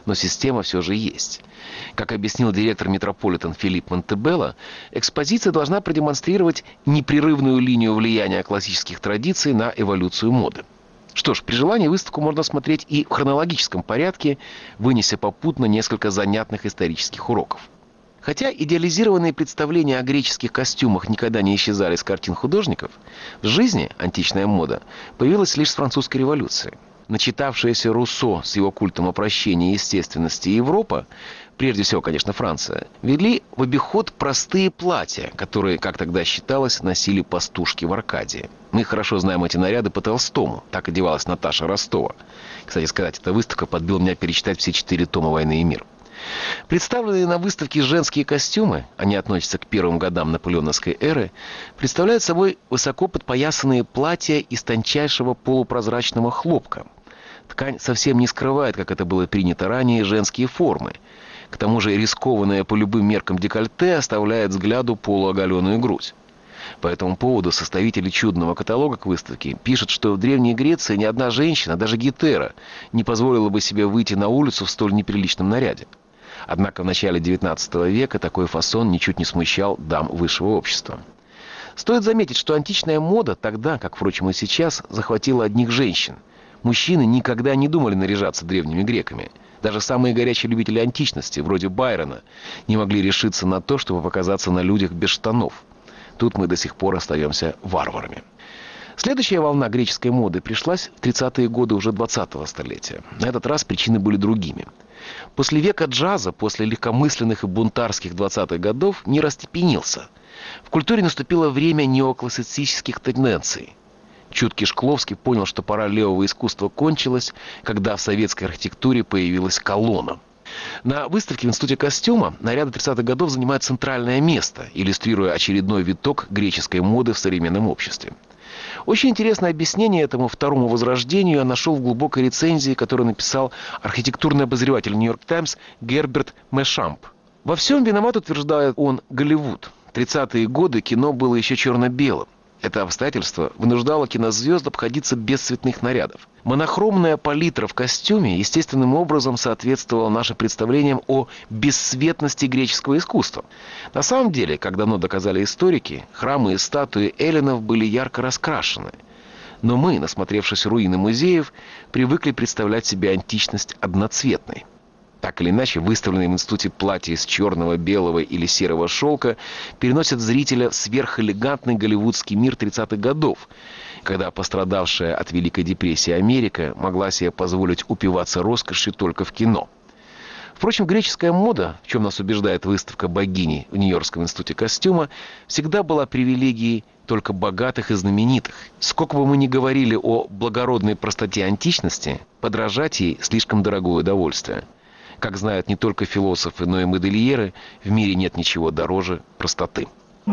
но система все же есть. Как объяснил директор Метрополитен Филипп Монтебелло, экспозиция должна продемонстрировать непрерывную линию влияния классических традиций на эволюцию моды. Что ж, при желании выставку можно смотреть и в хронологическом порядке, вынеся попутно несколько занятных исторических уроков. Хотя идеализированные представления о греческих костюмах никогда не исчезали с картин художников, в жизни античная мода появилась лишь с французской революции. Начитавшаяся Руссо с его культом опрощения естественности и Европа, прежде всего, конечно, Франция, ввели в обиход простые платья, которые, как тогда считалось, носили пастушки в Аркадии. Мы хорошо знаем эти наряды по Толстому. Так одевалась Наташа Ростова. Кстати сказать, эта выставка подбила меня перечитать все четыре тома «Войны и мир». Представленные на выставке женские костюмы, они относятся к первым годам наполеоновской эры, представляют собой высоко подпоясанные платья из тончайшего полупрозрачного хлопка. Ткань совсем не скрывает, как это было принято ранее, женские формы. К тому же рискованное по любым меркам декольте оставляет взгляду полуоголенную грудь. По этому поводу составители чудного каталога к выставке пишут, что в Древней Греции ни одна женщина, даже Гетера, не позволила бы себе выйти на улицу в столь неприличном наряде. Однако в начале девятнадцатого века такой фасон ничуть не смущал дам высшего общества. Стоит заметить, что античная мода тогда, как, впрочем, и сейчас, захватила одних женщин. Мужчины никогда не думали наряжаться древними греками. Даже самые горячие любители античности, вроде Байрона, не могли решиться на то, чтобы показаться на людях без штанов. Тут мы до сих пор остаемся варварами. Следующая волна греческой моды пришлась в тридцатые годы уже двадцатого столетия. На этот раз причины были другими. После века джаза, после легкомысленных и бунтарских двадцатых годов, мир остепенился. В культуре наступило время неоклассицистских тенденций. Чуткий Шкловский понял, что пора левого искусства кончилась, когда в советской архитектуре появилась колонна. На выставке в Институте костюма наряды тридцатых годов занимают центральное место, иллюстрируя очередной виток греческой моды в современном обществе. Очень интересное объяснение этому второму возрождению я нашел в глубокой рецензии, которую написал архитектурный обозреватель «Нью-Йорк Таймс» Герберт Мэшамп. Во всем виноват, утверждает он, Голливуд. В тридцатые годы кино было еще черно-белым. Это обстоятельство вынуждало кинозвезд обходиться без цветных нарядов. Монохромная палитра в костюме естественным образом соответствовала нашим представлениям о бесцветности греческого искусства. На самом деле, как давно доказали историки, храмы и статуи эллинов были ярко раскрашены. Но мы, насмотревшись руины музеев, привыкли представлять себе античность одноцветной. Так или иначе, выставленные в институте платья из черного, белого или серого шелка переносят зрителя в сверхэлегантный голливудский мир тридцатых годов, когда пострадавшая от Великой депрессии Америка могла себе позволить упиваться роскошью только в кино. Впрочем, греческая мода, в чем нас убеждает выставка богини в Нью-Йоркском институте костюма, всегда была привилегией только богатых и знаменитых. Сколько бы мы ни говорили о благородной простоте античности, подражать ей слишком дорогое удовольствие. Как знают не только философы, но и модельеры, в мире нет ничего дороже простоты.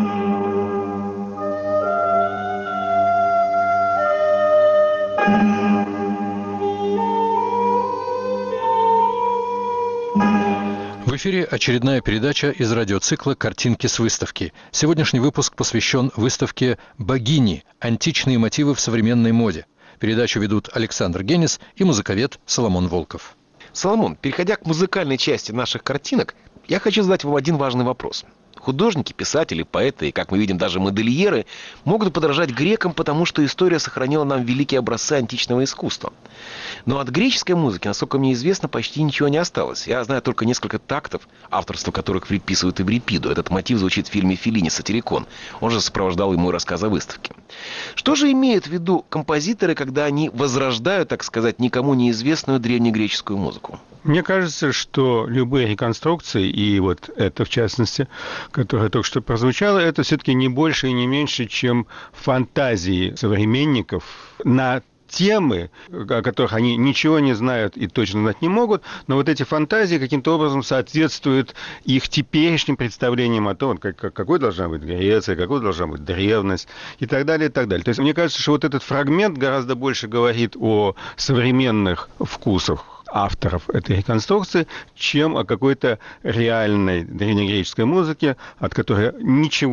В эфире очередная передача из радиоцикла «Картинки с выставки». Сегодняшний выпуск посвящен выставке «Богини. Античные мотивы в современной моде». Передачу ведут Александр Генис и музыковед Соломон Волков. Соломон, переходя к музыкальной части наших картинок, я хочу задать вам один важный вопрос. Художники, писатели, поэты и, как мы видим, даже модельеры могут подражать грекам, потому что история сохранила нам великие образцы античного искусства. Но от греческой музыки, насколько мне известно, почти ничего не осталось. Я знаю только несколько тактов, авторство которых приписывают Эврипиду. Этот мотив звучит в фильме Феллини «Сатирикон». Он же сопровождал и мой рассказ о выставке. Что же имеют в виду композиторы, когда они возрождают, так сказать, никому неизвестную древнегреческую музыку? Мне кажется, что любые реконструкции, и вот это в частности, которое только что прозвучало, это все-таки не больше и не меньше, чем фантазии современников на темы, о которых они ничего не знают и точно знать не могут, но вот эти фантазии каким-то образом соответствуют их теперешним представлениям о том, как, какой должна быть Греция, какой должна быть древность и так далее, и так далее. То есть мне кажется, что вот этот фрагмент гораздо больше говорит о современных вкусах авторов этой реконструкции, чем о какой-то реальной древнегреческой музыке, от которой ничего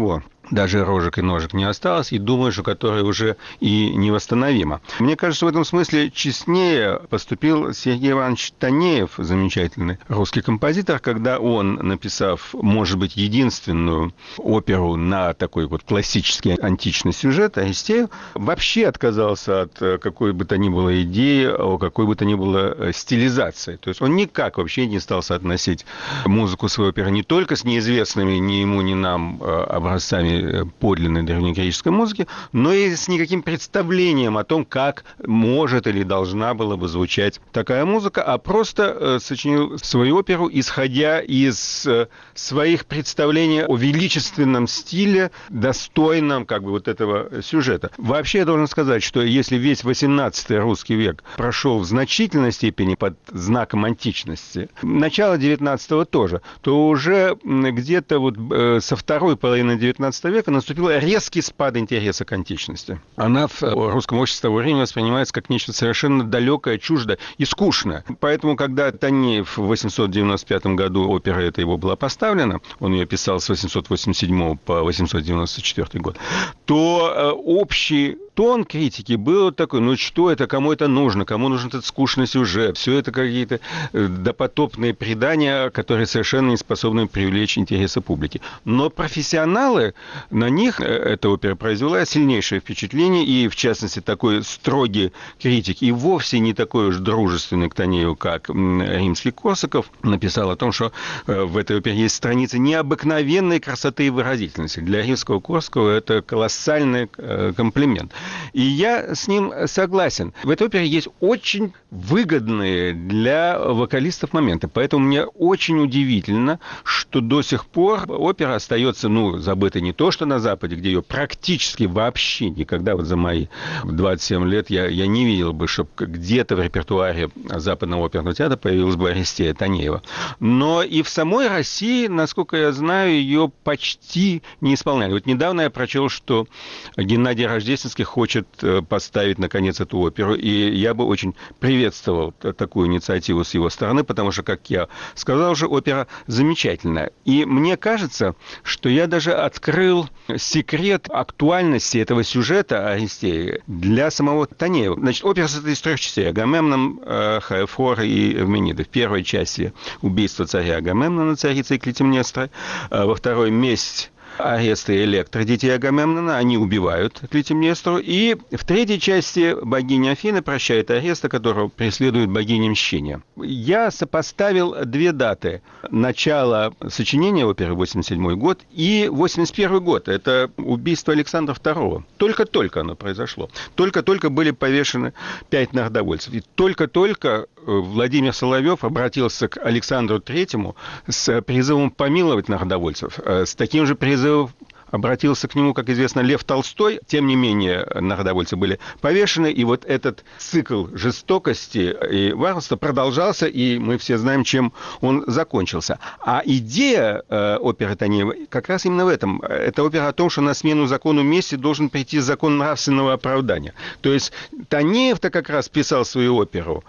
даже рожек и ножек не осталось, и, думаю, что которое уже и невосстановимо. Мне кажется, в этом смысле честнее поступил Сергей Иванович Танеев, замечательный русский композитор, когда он, написав, может быть, единственную оперу на такой вот классический античный сюжет, Аристею, вообще отказался от какой бы то ни было идеи, о какой бы то ни было стилизации. То есть он никак вообще не стал соотносить музыку своей оперы не только с неизвестными ни ему, ни нам образцами подлинной древнегреческой музыки, но и с никаким представлением о том, как может или должна была бы звучать такая музыка, а просто сочинил свою оперу, исходя из своих представлений о величественном стиле, достойном как бы вот этого сюжета. Вообще я должен сказать, что если весь восемнадцатый русский век прошел в значительной степени под знаком античности, начало девятнадцатого тоже, то уже где-то вот со второй половины девятнадцатого века наступил резкий спад интереса к античности. Она в русском обществе того времени воспринимается как нечто совершенно далекое, чуждое и скучное. Поэтому, когда Танеев в восемьсот девяносто пятом году, опера эта его была поставлена, он ее писал с восемьсот восемьдесят седьмого по восемьсот девяносто четвёртый год, то общий тон критики был такой: ну что это, кому это нужно, кому нужен этот скучный сюжет, все это какие-то допотопные предания, которые совершенно не способны привлечь интересы публики. Но профессионалы, на них эта опера произвела сильнейшее впечатление, и в частности такой строгий критик, и вовсе не такой уж дружественный к Танееву, как римский Корсаков, написал о том, что в этой опере есть страницы необыкновенной красоты и выразительности. Для римского Корсакова это колоссальный комплимент. И я с ним согласен. В этой опере есть очень выгодные для вокалистов моменты. Поэтому мне очень удивительно, что до сих пор опера остается, ну, забытой не то, что на Западе, где ее практически вообще никогда, вот за мои двадцать семь лет, я, я не видел бы, чтобы где-то в репертуаре Западного оперного театра появилась бы Аристея Танеева. Но и в самой России, насколько я знаю, ее почти не исполняли. Вот недавно я прочел, что Геннадий Рождественский хочет поставить, наконец, эту оперу, и я бы очень приветствовал такую инициативу с его стороны, потому что, как я сказал уже, опера замечательная. И мне кажется, что я даже открыл секрет актуальности этого сюжета Аристеи для самого Танеева. Значит, опера состоит из трех частей: Агамемнон, Хаэфор и Эвменида. В первой части убийство царя Агамемнона, царицы Клитемнестры. Во второй — месть Ареста и Электра, детей Агамемнона, они убивают Клитемнестру. И в третьей части богиня Афина прощает Ареста, которого преследует богиня мщения. Я сопоставил две даты. Начало сочинения оперы, восемьдесят седьмой год, и восемьдесят первый год. Это убийство Александра второго. Только-только оно произошло. Только-только были повешены пять народовольцев. И только-только Владимир Соловьев обратился к Александру Третьему с призывом помиловать народовольцев. С таким же призывом обратился к нему, как известно, Лев Толстой. Тем не менее, народовольцы были повешены, и вот этот цикл жестокости и варварства продолжался, и мы все знаем, чем он закончился. А идея э, оперы Танеева как раз именно в этом. Это опера о том, что на смену закону мести должен прийти закон нравственного оправдания. То есть Танеев-то как раз писал свою оперу.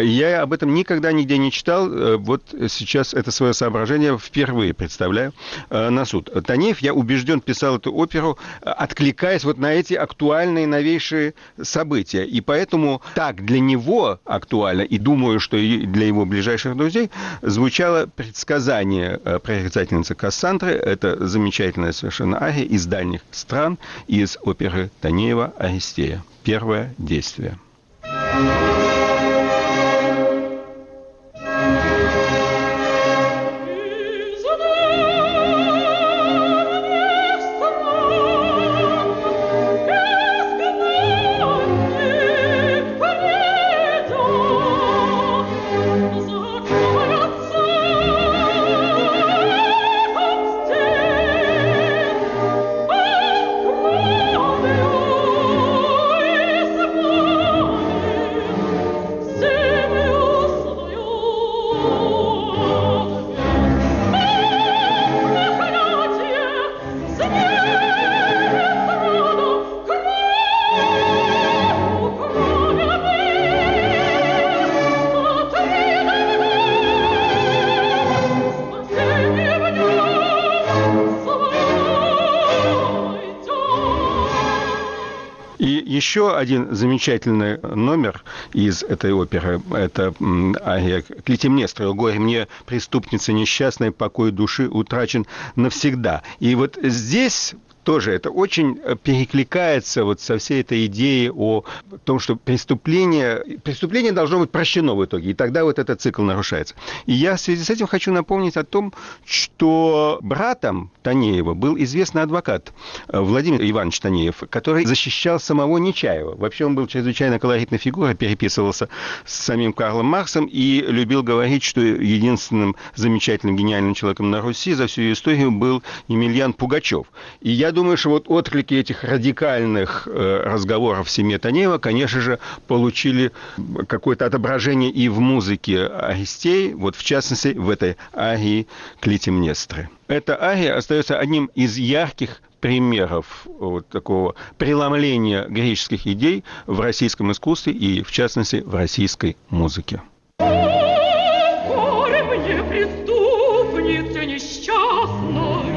Я об этом никогда нигде не читал. Вот сейчас это свое соображение впервые представляю э, на суд. Танеев, я убежден, писал эту оперу, откликаясь вот на эти актуальные, новейшие события. И поэтому так для него актуально, и думаю, что и для его ближайших друзей, звучало предсказание прорицательницы Кассандры. Это замечательная совершенно ария из дальних стран, из оперы Танеева «Аристея». Первое действие. еще один замечательный номер из этой оперы. Это ария Клитемнестра. «О горе мне, преступница несчастная, покой души утрачен навсегда». И вот здесь тоже это очень перекликается вот со всей этой идеей о том, что преступление, преступление должно быть прощено в итоге, и тогда вот этот цикл нарушается. И я в связи с этим хочу напомнить о том, что братом Танеева был известный адвокат Владимир Иванович Танеев, который защищал самого Нечаева. Вообще он был чрезвычайно колоритной фигурой, переписывался с самим Карлом Марксом и любил говорить, что единственным замечательным, гениальным человеком на Руси за всю ее историю был Емельян Пугачев. И я думаю, что вот отклики этих радикальных э, разговоров в семье Танеева, конечно же, получили какое-то отображение и в музыке Аристей, вот в частности в этой арии Клитемнестры. Эта ария остается одним из ярких примеров вот такого преломления греческих идей в российском искусстве и, в частности, в российской музыке. Горе мне, преступнице несчастной,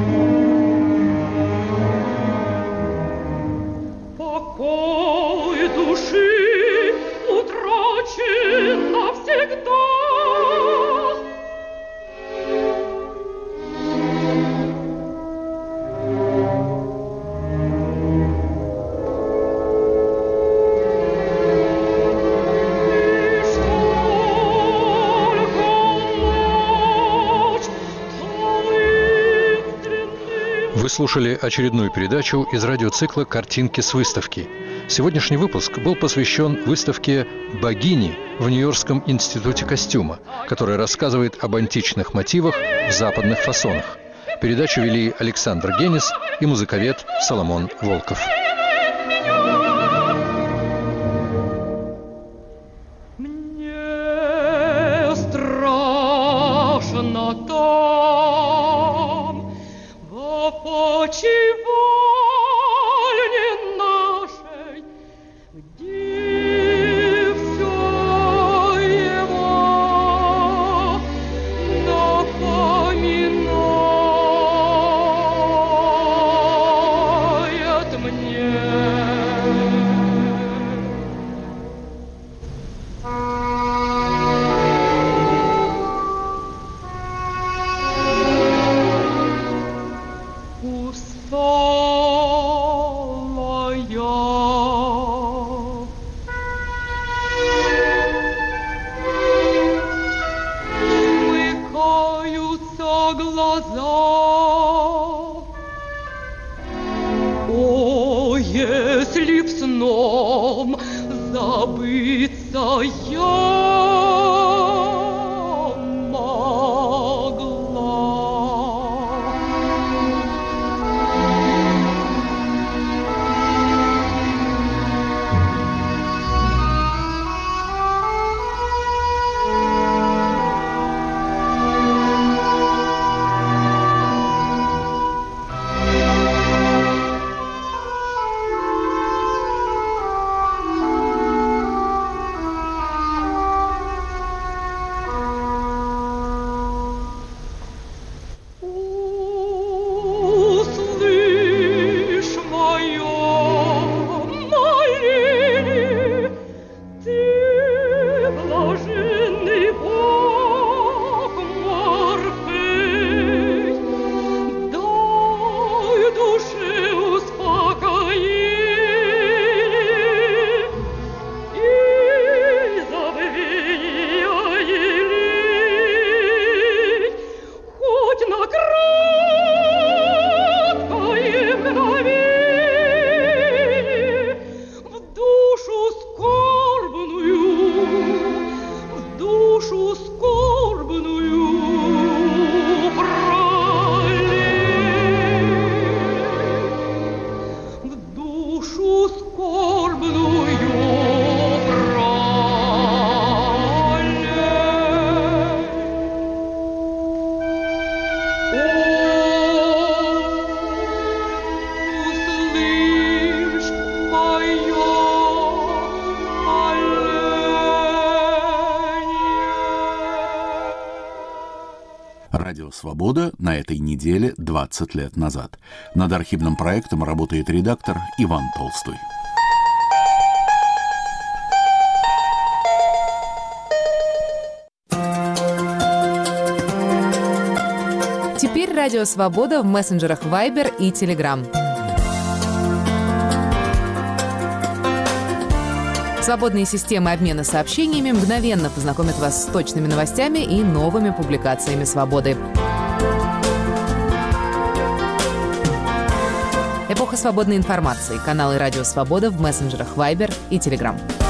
покой души утрачен навсегда. Вы слушали очередную передачу из радиоцикла «Картинки с выставки». Сегодняшний выпуск был посвящен выставке «Богини» в Нью-Йоркском институте костюма, которая рассказывает об античных мотивах в западных фасонах. Передачу вели Александр Генис и музыковед Соломон Волков. Мне страшно там, в опочивальне нашей, где все его напоминает мне. Смыкаются глаза. О, если б сном забыться я Радио «Свобода» на этой неделе двадцать лет назад. Над архивным проектом работает редактор Иван Толстой. Теперь Радио Свобода в мессенджерах Viber и Telegram. Свободные системы обмена сообщениями мгновенно познакомят вас с точными новостями и новыми публикациями «Свободы». Эпоха свободной информации. Каналы «Радио Свобода» в мессенджерах Viber и Telegram.